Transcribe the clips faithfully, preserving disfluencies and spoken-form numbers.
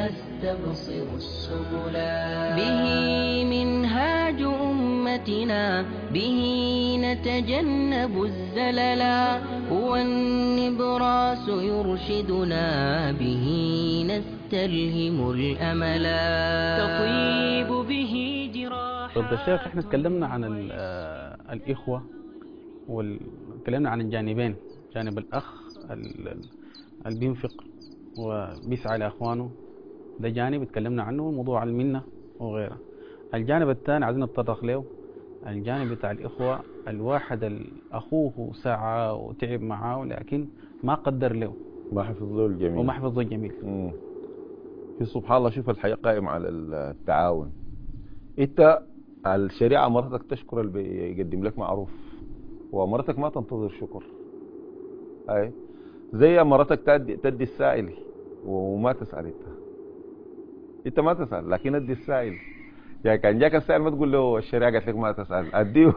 نستبصر السبلا. به منهاج أمتنا، به نتجنب الزللا، هو النبراس يرشدنا، به نستلهم الأملا، تطيب به جراح. فضل الشيخ، احنا تكلمنا عن الإخوة وتكلمنا عن الجانبين، جانب الأخ اللي بينفق وبيسعى لأخوانه، ده جانب اتكلمنا عنه، موضوع المنة وغيره. الجانب الثاني عايزين نتطرق له، الجانب بتاع الإخوة، الواحد أخوه سعى وتعب معاه لكن ما قدر له، ما حفظ له الجميل وما حفظ له الجميل. مم. في سبحان الله، شوف الحياة قائم على التعاون. انت الشريعة مرتك تشكر اللي بيقدم لك معروف، ومرتك ما تنتظر شكر. اي زي مرتك تدي, تدي السائل وما تسأل انت انت ما تسأل، لكن ادي السائل. يعني كان جاك السائل ما تقول له الشريعة قالت لك ما تسأل، اديه.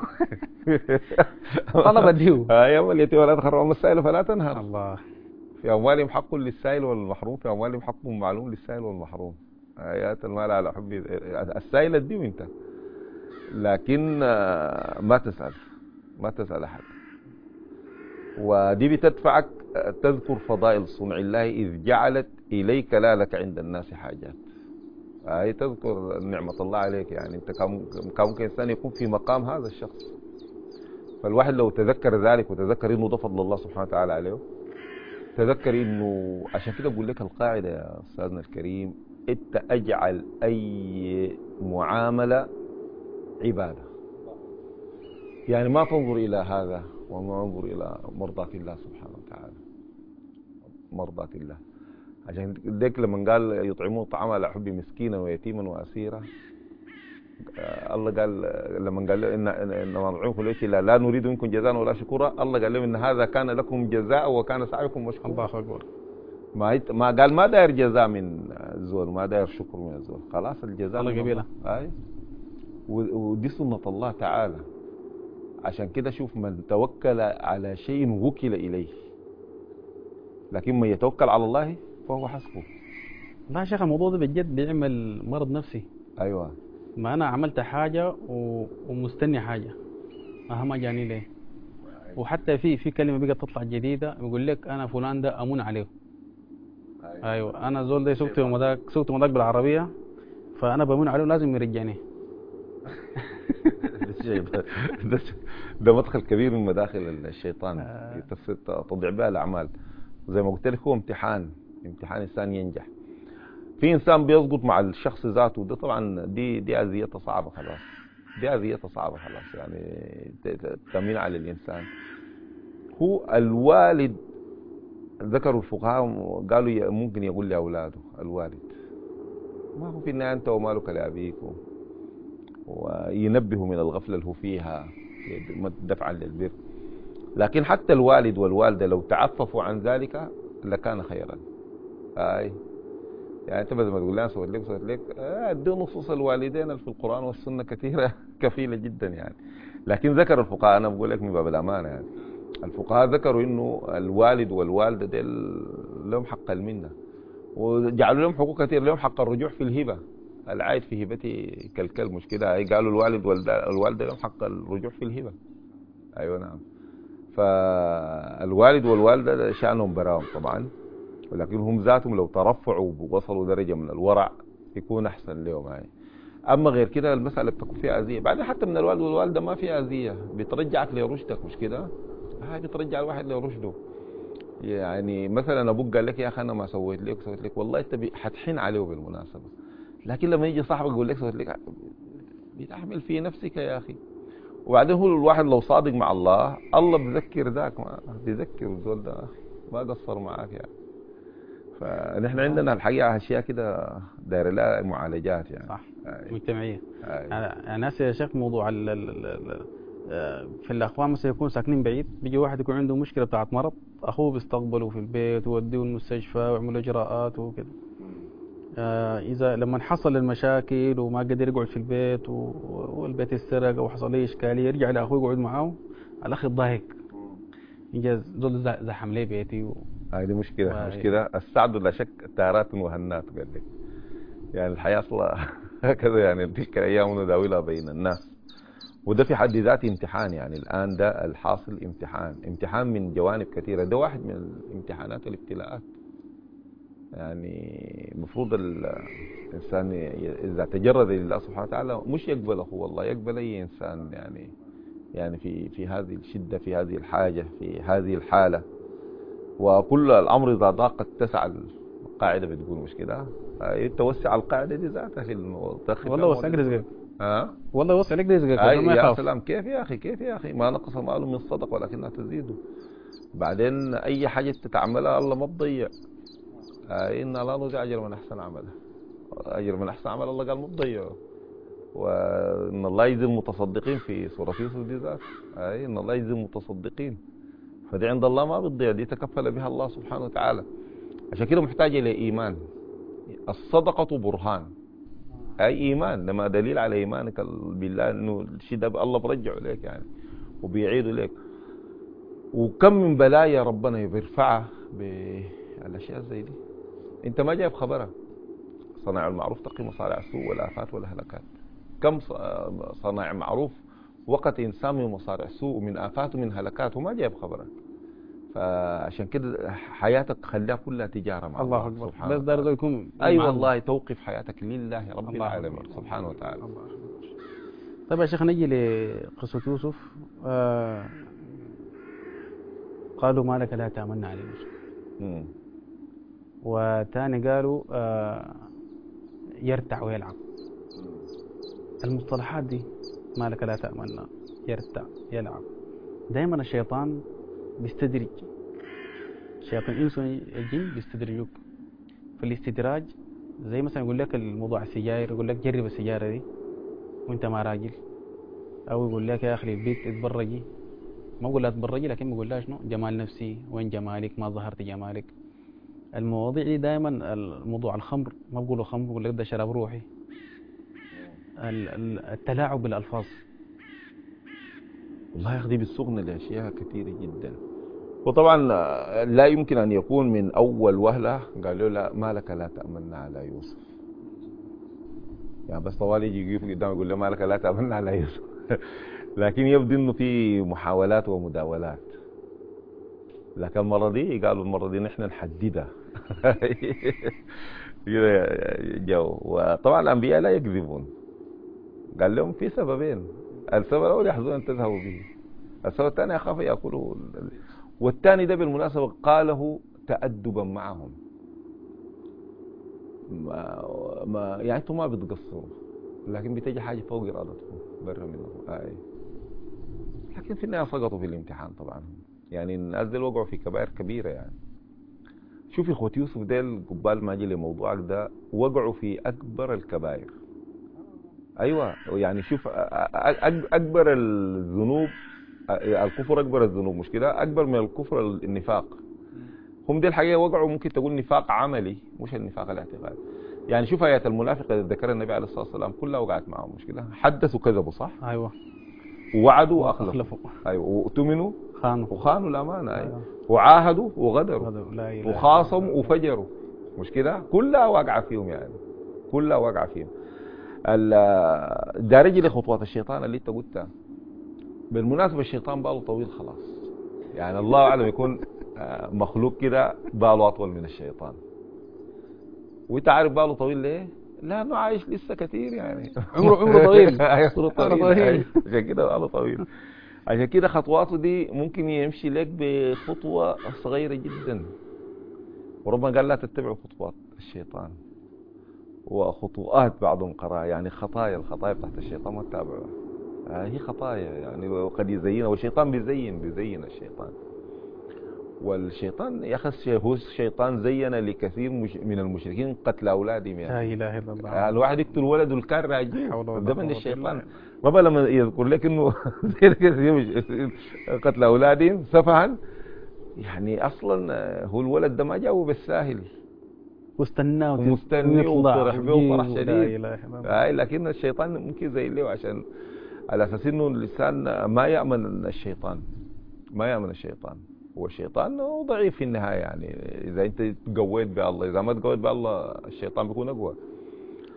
طلب اديه. ايوه، اليتيم ولا تخرم السائل فلا تنهر. الله. في اموالهم حق للسائل والمحروم، في اموالهم حق معلوم للسائل والمحروم. ايات المال على حب السائل اديه انت، لكن ما تسأل ما تسأل احد. ودي بتدفعك تذكر فضائل صنع الله إذ جعلت إليك لا لك عند الناس حاجات. هي تذكر نعمة الله عليك. يعني أنت كم ممكن إنسان يكون في مقام هذا الشخص، فالواحد لو تذكر ذلك وتذكر إنه ده فضل الله سبحانه وتعالى عليه، تذكر إنه عشان كده أقول لك القاعدة يا أستاذنا الكريم، أنت أجعل أي معاملة عبادة. يعني ما تنظر إلى هذا وما انظر إلى مرضاة الله سبحانه وتعالى، مرضاة الله. عشان ديك لما قال يطعمون الطعام على حب مسكينا ويتيما وأسيرا، الله قال لما قال إن إنما نطعمكم لوجه الله لا نريد منكم جزاء ولا شكورا، الله قال لهم إن هذا كان لكم جزاء وكان سعيكم مشكورا. الله أكبر. ما ما قال ما داير جزاء من الزول، ما داير شكر من الزول، خلاص الجزاء الله قبيله. أي ودي سنة الله تعالى. عشان كده شوف، من توكل على شيء وكل إليه، لكن من يتوكل على الله فهو حسبه. لا يا شيخ، الموضوع ده بجد بيعمل مرض نفسي. أيوة، ما أنا عملت حاجة و... ومستني حاجة مهما جاني ليه. وحتى في في كلمة بقت تطلع جديدة، بيقول لك أنا فلان ده أمون عليه. أيوة, أيوة. أنا زول ده سوقت مداك سوقت مداك بالعربية، فأنا بمون عليه لازم يرجعني. ده, ده مدخل كبير من مداخل الشيطان، تضيع بها الأعمال. زي ما قلت لك، هو امتحان امتحان إنسان ينجح. في إنسان بيضبط مع الشخص ذاته، ده طبعا دي دي أذيته صعبة خلاص، دي أذيته صعبة خلاص. يعني تمين على الإنسان. هو الوالد، ذكروا الفقهاء قالوا ممكن يقول لأولاده الوالد ما هو في النهاية أنت ومالك لأبيك، وينبه من الغفلة اللي هو فيها دفعا للبر. لكن حتى الوالد والوالدة لو تعففوا عن ذلك لكان خيرا. اي يعني انت بدل ما تقول لها سويت لك سويت لك ادي نصوص الوالدين في القرآن والسنة كثيرة كفيلة جدا يعني. لكن ذكر الفقهاء، انا بقول لك من باب الامانة، يعني الفقهاء ذكروا انه الوالد والوالدة دول لهم حق المنة، وجعلوا لهم حقوق كثير. لهم حق الرجوع في الهبة، العائد في هبتي كالكلب، مش كده؟ قالوا الوالد والوالدة لهم حق الرجوع في الهبة. ايوه نعم. فالوالد والوالدة شأنهم براهم طبعا، ولكن هم ذاتهم لو ترفعوا ووصلوا درجة من الورع يكون أحسن لهم. يعني أما غير كده المسألة بتكون فيها أذية. بعدين حتى من الوالد والوالدة ما فيها أذية، بترجعك لرشدك، مش كده؟ هاي بترجع الواحد لرشده. يعني مثلا أبوك قال لك يا أخي أنا ما سويت لك سويت لك، والله أنت حتحن عليه بالمناسبة، لكن لما يجي صاحبك يقول لك سويت لك بتحمل في نفسك يا أخي. وبعدين هو الواحد لو صادق مع الله، الله بذكر ذاك، ما بيذكر الزول ده ما قصر معاك يعني. فنحن عندنا الحقيقة أشياء كده داير لها معالجات يعني. صح. مجتمعية. أنا ناس يا شيخ موضوع ال ال في الأخوان مثلا يكونوا ساكنين بعيد، بيجي واحد يكون عنده مشكلة بتاعت مرض، أخوه بيستقبله في البيت ويوديه المستشفى ويعملوا إجراءات وكده. إذا لما حصل المشاكل وما قدر يقعد في البيت والبيت يسرق أو حصل له إشكالية، يرجع لأخوه يقعد معه، الأخ الضايق يجي زول زحم لي بيتي و... هاي دي مشكلة. و... مشكلة السعد لا شك تارات وهنات قال لك. يعني الحياة أصلا هكذا، يعني تلك الأيام نداولها بين الناس، وده في حد ذاته امتحان. يعني الآن ده الحاصل امتحان، امتحان من جوانب كثيرة. ده واحد من الامتحانات والابتلاءات. يعني المفروض الإنسان إذا تجرد لله سبحانه وتعالى مش يقبله والله، يقبل أي إنسان يعني يعني في في هذه الشدة، في هذه الحاجة، في هذه الحالة. وكل الأمر إذا ضاقت تسع، القاعدة بتقول مش كده؟ توسع القاعدة دي ذاتها في الموضوع. والله وسعك رزقك. ها؟ والله وسع لك رزقك أي ما يا يخاف. سلام. كيف يا أخي، كيف يا أخي؟ ما نقص مال من صدق ولكنها تزيده. بعدين أي حاجة تتعملها الله ما تضيع. إن لا نضيع أجر من أحسن عمله. أجر من أحسن عمل الله قال ما تضيع. وإن الله يجزي المتصدقين في سورة يوسف دي ذات. أي إن الله يجزي المتصدقين. فدي عند الله ما بتضيع، دي تكفل بها الله سبحانه وتعالى. عشان كده محتاجة لإيمان. الصدقة برهان، أي إيمان. لما دليل على إيمانك بالله إنه الشيء ده الله برجعه لك يعني وبيعيده لك. وكم من بلايا ربنا بيرفعها بالأشياء زي دي أنت ما جايب خبرها. صناع المعروف تقي مصارع السوء والآفات والهلكات. كم صناع معروف وقت إنسان من مصارع السوء ومن آفات ومن هلكات وما جايب خبرها. فعشان كده حياتك خليها كلها تجارة مع الله, الله سبحانه بس ده يكون أي أيوة والله توقف حياتك لله رب العالمين سبحانه وتعالى. الله. طيب يا شيخ نجي لقصة يوسف. آه قالوا ما لك لا تأمن على يوسف. مم. وتاني قالوا آه يرتع ويلعب. المصطلحات دي ما لك لا تأمن، يرتع، يلعب، دائما الشيطان بيستدرج. شياطين الإنس والجن بيستدرجوك. في الاستدراج زي مثلا يقول لك الموضوع السجاير، يقول لك جرب السجارة دي وانت ما راجل، او يقول لك يا اخي البيت اتبرجي. ما بقول لها تبرجي لكن بقول لها شنو جمال نفسي، وين جمالك، ما ظهرت جمالك. المواضيع دي دائما. الموضوع الخمر ما بقولوا خمر، بقول لك ده شراب روحي. التلاعب بالالفاظ والله ياخذ بالسغن لاشياء كثيره جدا. وطبعا لا يمكن ان يكون من اول وهله قالوا لا ما لك لا تامنا على يوسف. يعني بس طوال يجي يقف قدام يقول له ما لك لا تامنا على يوسف. لكن يبدو انه في محاولات ومداولات. لكن المره دي قالوا المره دي نحن نحددها. جو. وطبعا الانبياء لا يكذبون. قال لهم في سببين. السبب الاول يحزن ان تذهبوا به. السبب الثاني يخاف ياكله. والثاني ده بالمناسبه قاله تأدبا معهم. ما, ما يعني انتم ما بتقصروا لكن بتجي حاجه فوق ارادتكم برا منه. آه. لكن في النهايه سقطوا في الامتحان طبعا. يعني الناس دول وقعوا في كبائر كبيره. يعني شوفي اخوة يوسف ديل قبال ما اجي لموضوعك ده وقعوا في اكبر الكبائر. ايوه يعني شوف اكبر الذنوب الكفر، اكبر الذنوب مش كده، اكبر من الكفر النفاق. هم دي الحقيقه وقعوا ممكن تقول نفاق عملي مش النفاق الاعتقادي. يعني شوف ايات المنافق اللي ذكرها النبي عليه الصلاه والسلام كلها وقعت معهم مش كده. حدثوا كذبوا صح. ايوه. ووعدوا واخلفوا. ايوه. واؤتمنوا خانوا وخانوا الامانه. ايوه, أيوة. وعاهدوا وغدروا. لا وخاصموا وفجروا مش كده. كلها واقعه فيهم يعني كلها واقعه فيهم. ده رجل خطوات الشيطان اللي انت قلتها. بالمناسبه الشيطان باله طويل خلاص. يعني الله اعلم يكون مخلوق كده باله اطول من الشيطان. وانت عارف باله طويل ليه؟ لانه عايش لسه كثير يعني. عمره عمره طويل. عمره طويل. عشان كده باله طويل. عشان كده خطواته دي ممكن يمشي لك بخطوه صغيره جدا. وربنا قال لا تتبعوا خطوات الشيطان. وخطوات بعضهم قراء يعني خطايا. الخطايا بتاعت الشيطان ما تتابعها. هي خطايا يعني وقد يزينها. والشيطان بيزين بيزين الشيطان. والشيطان يا اخي هو الشيطان زين لكثير من المشركين قتل اولادهم. يعني لا اله الا الله. يعني الواحد يقتل ولده الكار راجع ده من الشيطان. ما بقى لما يذكر لك انه قتل اولادهم سفها. يعني اصلا هو الولد ده ما جاوه بالساهل. واستناه ومستني وفرح به وفرح شديد. اي لكن الشيطان ممكن زي له عشان على اساس انه الانسان ما يامن الشيطان. ما يامن الشيطان. والشيطان ضعيف في النهايه. يعني اذا انت تقويت بالله، اذا ما تقويت بالله الشيطان بيكون اقوى.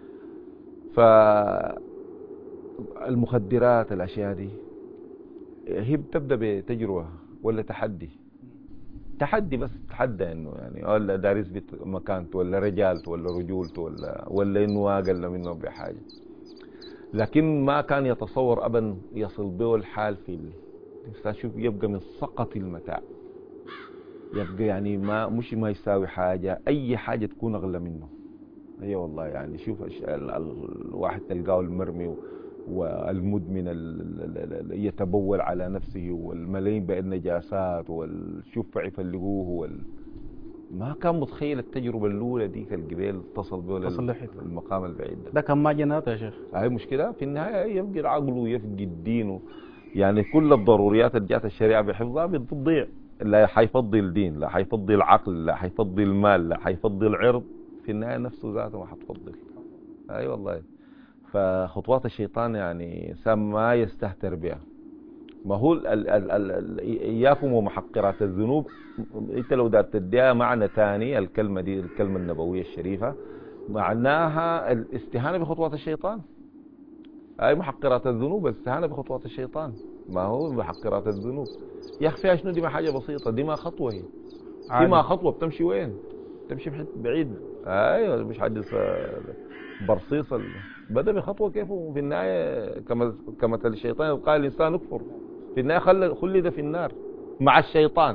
فالمخدرات الاشياء دي هي بتبدا بتجربه ولا تحدي، تحدي بس تحدى انه يعني ولا دار يثبت مكانته ولا رجالته ولا رجولته ولا ولا انه اقل منه بحاجه، لكن ما كان يتصور ابدا يصل به الحال في الانسان. شوف يبقى من سقط المتاع، يبقى يعني ما مش ما يساوي حاجه، اي حاجه تكون اغلى منه. اي أيوة والله يعني شوف الواحد تلقاه المرمي والمدمن اللي يتبول على نفسه والمليء بالنجاسات والشفع يفلقوه وال... ما كان متخيل التجربه الاولى دي القبيل تصل به المقام البعيد ده. ده كان ما جنات يا شيخ. هاي مشكله في النهايه يفقد عقله ويفقد دينه، يعني كل الضروريات اللي جات الشريعه بحفظها بتضيع. لا حيفضي الدين، لا حيفضي العقل، لا حيفضي المال، لا حيفضي العرض، في النهايه نفسه ذاته ما حتفضل. اي أيوة والله. فخطوات الشيطان يعني انسان ما يستهتر بها. ما هو ال ال ال ال اياكم ومحقرات الذنوب، انت لو دار تديها معنى ثاني الكلمه دي، الكلمه النبويه الشريفه معناها الاستهانه بخطوات الشيطان. اي محقرات الذنوب الاستهانه بخطوات الشيطان، ما هو محقرات الذنوب. يا اخي فيها شنو؟ دي ما حاجه بسيطه، دي ما خطوه، هي دي ما خطوه بتمشي وين؟ تمشي بحته بعيد. ايوه مش حدث برصيص بدا بخطوه كيفه في النهايه كما كمثل الشيطان قال الانسان اكفر، في النهايه خلد خلد في النار مع الشيطان.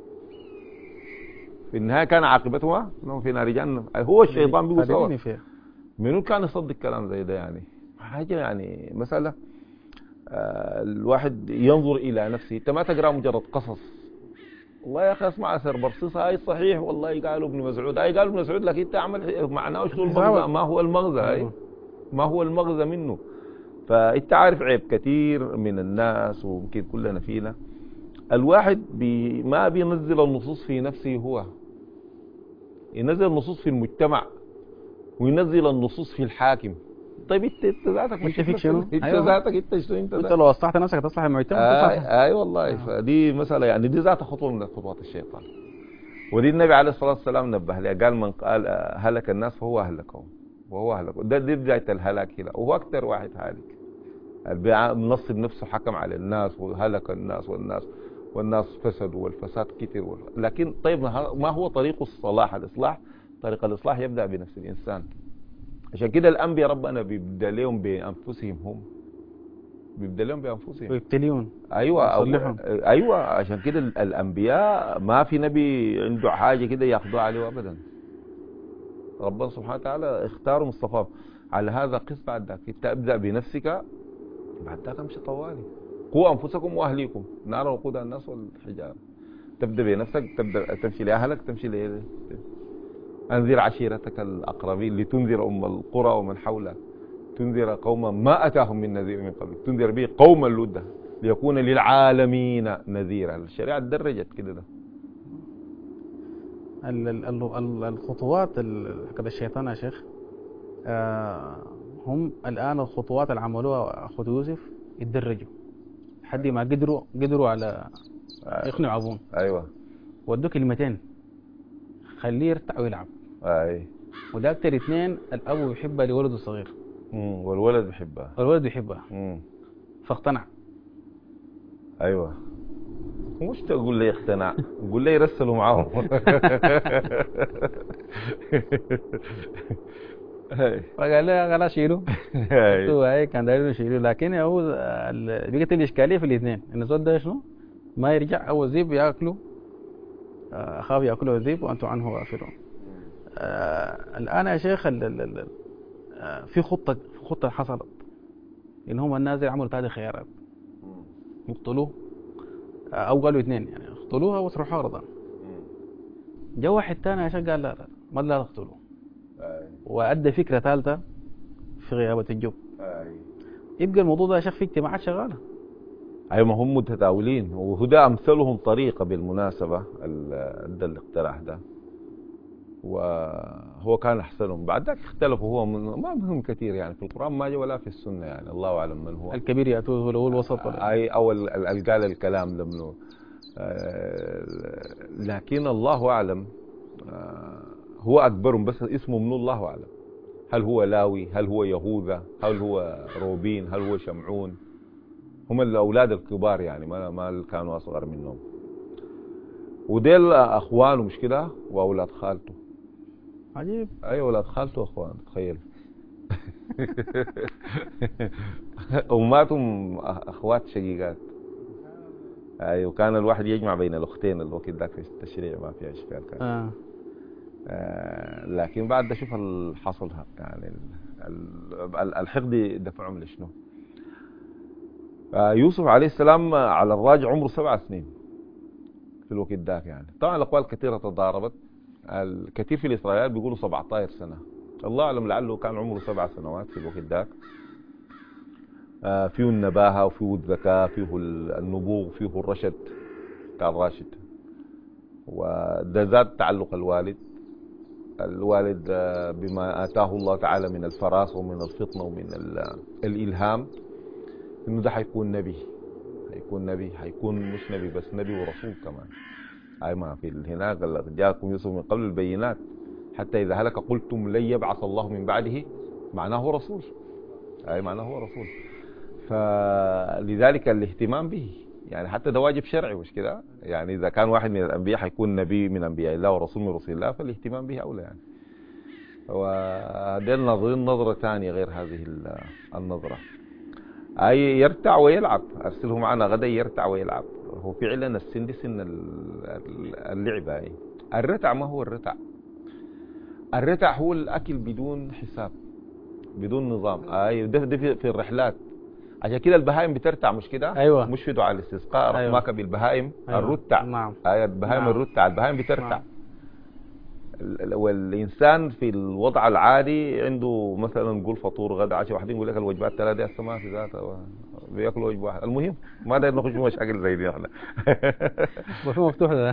في النهايه كان عاقبتهما انهم في نار جهنم. هو الشيطان بيقول سوا. منو كان يصدق كلام زي ده؟ يعني حاجه يعني مساله. آه الواحد ينظر الى نفسه، انت ما تقرا مجرد قصص. والله يا اخي اسمع اثر برصيصه هاي صحيح، والله قالوا ابن مسعود، هاي قالوا ابن مسعود، لكن انت اعمل معناه شنو المغزى؟ ما هو المغزى؟ هاي ما هو المغزى منه؟ فانت عارف عيب كثير من الناس ويمكن كلنا فينا، الواحد بي ما بينزل النصوص في نفسه، هو ينزل النصوص في المجتمع وينزل النصوص في الحاكم. طيب انت انت ذاتك مش فيك شنو؟ انت أيوة. ذاتك انت شنو؟ انت انت لو اصلحت نفسك هتصلح المجتمع. اي آه آه والله. آه. فدي مساله يعني دي ذاتها خطوه من خطوات الشيطان، ودي النبي عليه الصلاه والسلام نبه لها، قال من قال هلك الناس فهو اهلكهم، وهو اهلكهم. ده دي بدايه الهلاك هنا، وهو اكثر واحد هالك. منصب نفسه حكم على الناس وهلك الناس والناس والناس فسدوا والفساد كتر وال... لكن طيب ما هو طريق الصلاح؟ الاصلاح، طريق الاصلاح يبدا بنفس الانسان. عشان كده الانبياء ربنا بيبدا لهم بانفسهم، هم بيبدا لهم بانفسهم ويبتليون. ايوه أو... ايوه عشان كده الانبياء ما في نبي عنده حاجه كده ياخذوها عليه ابدا. ربنا سبحانه وتعالى اختار مصطفاه. على هذا قس بعد ذاك، تبدا بنفسك بعد ذاك امشي طوالي. قوا انفسكم واهليكم نارا وقودها الناس والحجاره. تبدا بنفسك، تبدا تمشي لاهلك، تمشي ل انذر عشيرتك الاقربين لتنذر ام القرى ومن حولها، تنذر قوما ما اتاهم من نذير من قبل، تنذر به قوما لدا ليكون للعالمين نذيرا. الشريعه درجت كده. ده الخطوات كده الشيطان يا شيخ، آه هم الان الخطوات اللي عملوها اخو يوسف يتدرجوا لحد ما قدروا قدروا على يقنعوا ابوهم. ايوه ودوا كلمتين، خليه يرتع ويلعب. اي وده اكتر اثنين الاب يحبها لولده الصغير. امم والولد بيحبها. والولد بيحبها. امم فاقتنع. ايوه مش تقول لي اقتنع، قول لي يرسلوا معاهم. فقال لي خلاص شيلوا. هو هي كان داير يشيلوا، لكن هو بقت الاشكاليه في الاثنين، ان الزول ده شنو ما يرجع، او الذئب ياكله، اخاف ياكله الذئب وانتم عنه غافلون. آه الان يا شيخ ال ال ال آه في خطه في خطه حصلت، ان هم الناس عملوا ثلاث خيارات: يقتلوه، آه او قالوا اثنين يعني اقتلوها واتركوها عرضا. جاء واحد ثاني يا شيخ قال لا لا ما لا تقتلوه، وادى فكره ثالثه في غيابه الجو. يبقى الموضوع ده يا شيخ في اجتماعات شغاله. ايوه ما هم متداولين، وهدا امثلهم طريقه بالمناسبه ادى الاقتراح ده، وهو كان احسنهم. بعد ذاك اختلفوا، هو من ما منهم كثير يعني في القران ما جاء ولا في السنه، يعني الله اعلم من هو الكبير ياتوه ولا هو الوسط ولا اي او اللي قال الكلام ده منه. لكن الله اعلم هو اكبرهم، بس اسمه من الله اعلم. هل هو لاوي، هل هو يهوذا، هل هو روبين، هل هو شمعون. هم الأولاد الكبار يعني، ما ما كانوا أصغر منهم. وديل أخوانه مش كده، وأولاد خالته. عجيب. أي أولاد خالته أخوان، تخيل. أماتهم أخوات شقيقات. أي وكان الواحد يجمع بين الأختين الوقت ذاك في التشريع، ما فيها إشكال كان. آه. آه لكن بعد ده شوف اللي حصل يعني الحقد دفعهم لشنو. آه يوسف عليه السلام على الراجع عمره سبع سنين في الوقت ذاك يعني. طبعا الأقوال كثيرة تضاربت، الكثير في الإسرائيليات بيقولوا سبعة عشر سنة، الله أعلم، لعله كان عمره سبع سنوات في الوقت ذاك. آه فيه النباهة وفيه الذكاء، فيه النبوغ، فيه الرشد، كان راشد. وده زاد تعلق الوالد الوالد بما آتاه الله تعالى من الفراسة ومن الفطنة ومن الإلهام، إنه ده حيكون نبي، حيكون نبي، حيكون مش نبي بس، نبي ورسول كمان. أي ما في هناك جاءكم يوسف من قبل البينات حتى إذا هلك قلتم لن يبعث الله من بعده، معناه رسول. أي معناه هو رسول. فلذلك الاهتمام به يعني حتى ده واجب شرعي مش كده يعني. إذا كان واحد من الأنبياء حيكون نبي من أنبياء الله ورسول من رسول الله، فالاهتمام به أولى يعني. وهذين ناظرين نظرة ثانية غير هذه النظرة. أي يرتع ويلعب، أرسله معنا غدا يرتع ويلعب. هو فعلا السن دي سن اللعبة. أي الرتع ما هو الرتع؟ الرتع هو الأكل بدون حساب، بدون نظام. أي ده, ده في الرحلات. عشان كده البهائم بترتع مش كده؟ أيوة. مش في دعاء الاستسقاء أيوة. رحماك بالبهائم. أيوة. الرتع. نعم. آية البهائم. نعم. الرتع، البهائم بترتع. نعم. والإنسان في الوضع العادي عنده مثلا نقول فطور غدا عشاء، واحدين يقول لك الوجبات ثلاثة هسه ما في ذاتها، بياكلوا وجبة واحدة. المهم ما داير نخش في مشاكل زي دي احنا. وفي مفتوح ده.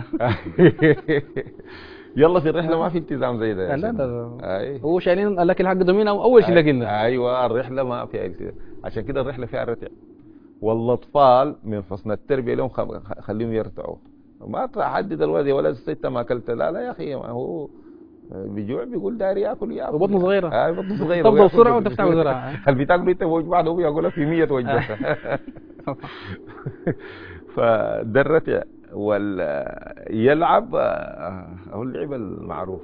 يلا في الرحلة ما في التزام زي ده. لا لا هو شايلين الاكل حق دومين او اول شيء لقينا. ايوه الرحلة ما فيها التزام، عشان كده الرحلة فيها رتع. والاطفال من حسن التربية لهم خليهم يرتعوا. ما تحدد الولد يا ولد ستة ما اكلت، لا لا يا اخي، ما هو بيجوع بيقول داري ياكل ياكل. وبطنه صغيرة. اه بطنه صغيرة. تفضل بسرعة وتفتح بسرعة. اللي بتاكله انت وجبة واحدة هو يقول لك في مية وجبة. فده الرتع. ويلعب هو اللعب المعروف.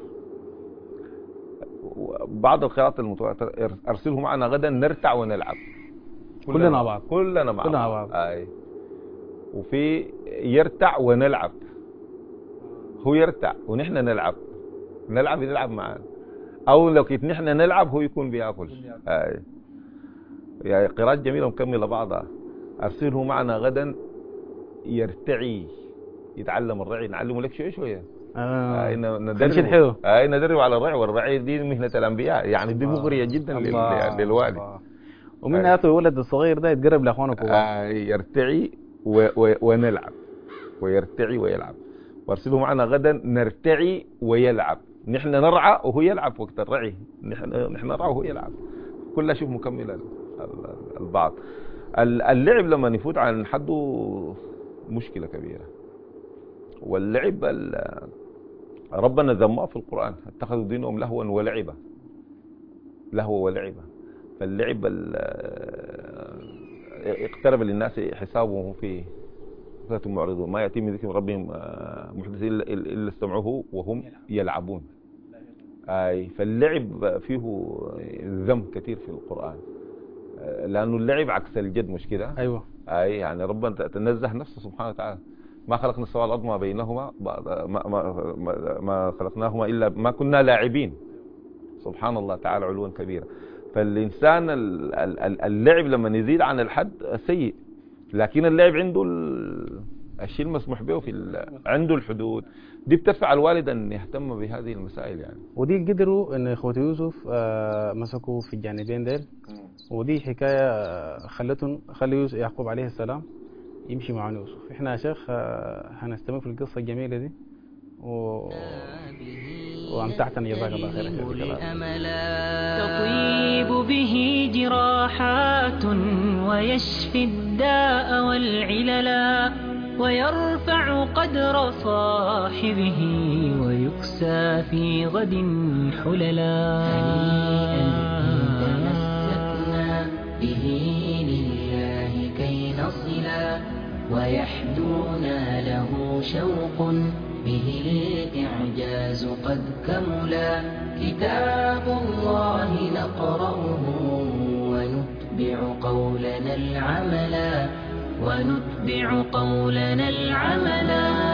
بعض القراءات المتواترة ارسله معنا غدا نرتع ونلعب كلنا مع بعض. كلنا مع كلنا بعض. بعض. اي وفي يرتع ونلعب، هو يرتع ونحن نلعب، نلعب نلعب معاه. او لو كنت نحن نلعب هو يكون بياكل. اي يعني قراءات جميله مكمله بعضها. ارسله معنا غدا يرتعي، يتعلم الرعي، نعلمه لك شويه شويه. اه اي ندرب. اي ندرب على الرعي، والرعي دي مهنه الانبياء يعني، دي مغريه جدا للوالد. ومن يعطي الولد الصغير ده يتقرب لاخوانه الكبار. اي يرتعي و... و... ونلعب، ويرتعي ويلعب. وارسله معنا غدا نرتعي ويلعب، نحن نرعى وهو يلعب وقت الرعي، نحن نحن نرعى وهو يلعب. كلها شوف مكمله البعض. اللعب لما يفوت عن حده مشكله كبيره. واللعب ربنا ذمه في القران، اتخذوا دينهم لهوا ولعبا، لهوا ولعبا. فاللعب اقترب للناس حسابهم في فاتهم معرضون، ما يأتي من ذكر ربهم محدث إلا استمعوه وهم يلعبون. أي فاللعب فيه ذم كثير في القرآن، لأنه اللعب عكس الجد مش كده؟ أيوة. أي يعني ربنا تنزه نفسه سبحانه وتعالى، ما خلقنا السماء والأرض ما بينهما ما, ما, ما خلقناهما إلا ما كنا لاعبين. سبحان الله تعالى علوا كبيرا. فالإنسان اللعب لما يزيد عن الحد سيء، لكن اللعب عنده الشيء المسموح به، في عنده الحدود دي بتدفع الوالد ان يهتم بهذه المسائل يعني. ودي قدروا ان اخوة يوسف مسكوا في الجانبين ديل، ودي حكايه خلتهم خلوا يوسف يعقوب عليه السلام يمشي مع يوسف. احنا يا شيخ هنستمر في القصه الجميله دي و... وامتعتني جزاك الله خير. تطيب به جراحات ويشفي الداء والعللا، ويرفع قدر صاحبه ويكسى في غد حللا. ويحدونا له شوق به الإعجاز قد كملا. كتاب الله نقرأه ونتبع قولنا العملا ونتبع قولنا العملا